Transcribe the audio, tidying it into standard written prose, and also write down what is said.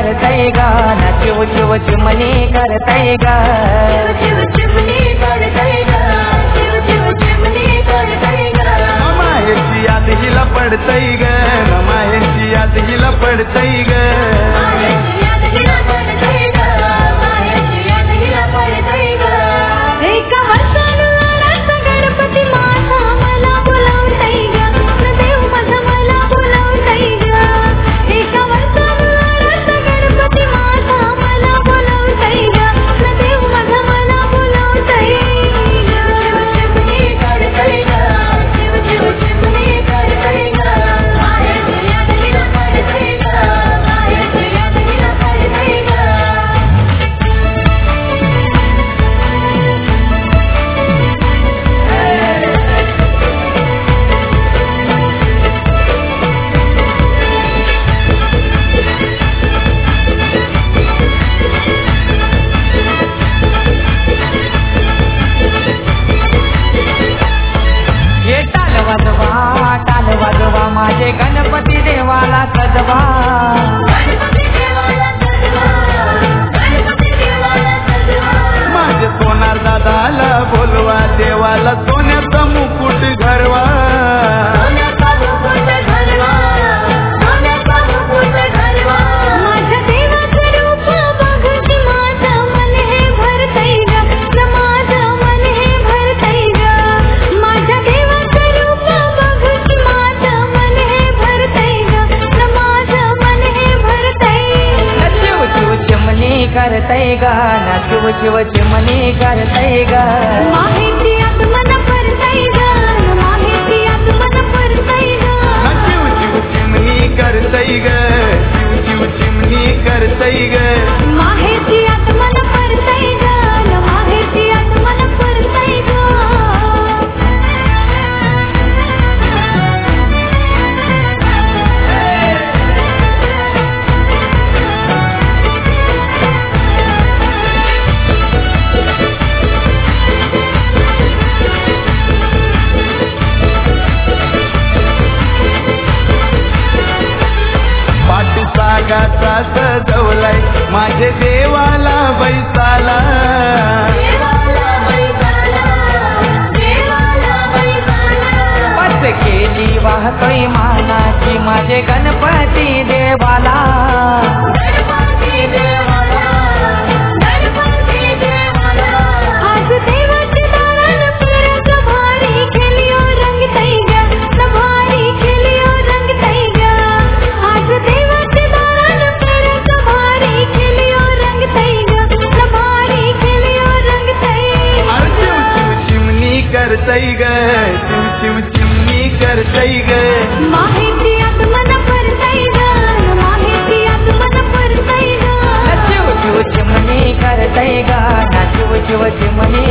करतय ग ना चिव चिव चिमणी करतय ग चिमणी करतय ग चिव चिव चिमणी करतय ग माहेरची याद हिला पडतय ग माहेरची याद हिला पडतय ग माहेरची याद हिला पडतय ग माहेरची याद हिला पडतय ग एका वर्षानं आलास गणपती माझा मला बोलावतय ग देव माझा मला बोलावतय ग एका वर्षानं आलास गणपती माझा मला बोलावतय ग देव माझा मला बोलावतय ग चिमणी करतय ग चिव चिव चिमणी करतय ग माहेरची याद हिला पडतय ग माहेरची याद हिला पडतय ग हे टाल वाजवा माझे गणपती देवाला सजवा गणपती देवाला सजवा गणपती देवाला सजवा माझे सोनार दादाला बोलवा देवाला सोन्याचा मुकुट घरवा सोन्याचा मुकुट घालवा सोन्याचा मुकुट घालवा माझ्या देवाचं रूप बघून माझं मन हे भरतय ग माझं मन हे भरतय ग माझ्या देवाचं रूप बघून माझं मन हे भरतय ग माझं मन हे भरतय ना चिव चिव चिमणी करतय ग ना चिव चिव चिमणी करतय ग माहेरची आत्मन भरतय ग माहेरची आत्मन भरतय ग चिव चिव चिमणी करतय ग चिव चिव चिमणी करतय ग माहेरची आत्मन भरतय ग माहेरची आत्मन भरतय ग पाठीसागाचा सजवलाय माझे देवाला बैसाला देवाला बैसाला देवाला बैसाला बस केली वाहतोय मानाची माझे गणपती देवाला गणपती देवाला गणपती देवाला आज देवाची दारान परत भारी खेलियो रंगतय ग भारी खेलियो रंगतय ग आज देवाची दारान परत भारी खेलियो रंगतय ग भारी खेलियो रंगतय अरे चिव चिव चिमणी करतय ग चिव चिव चिमणी करतय ग माहेरची आत्मन भरतय ग माहेरची आत्मन भरतय ग ना चिव चिव चिमणी करतय ग ना चिव चिव चिमणी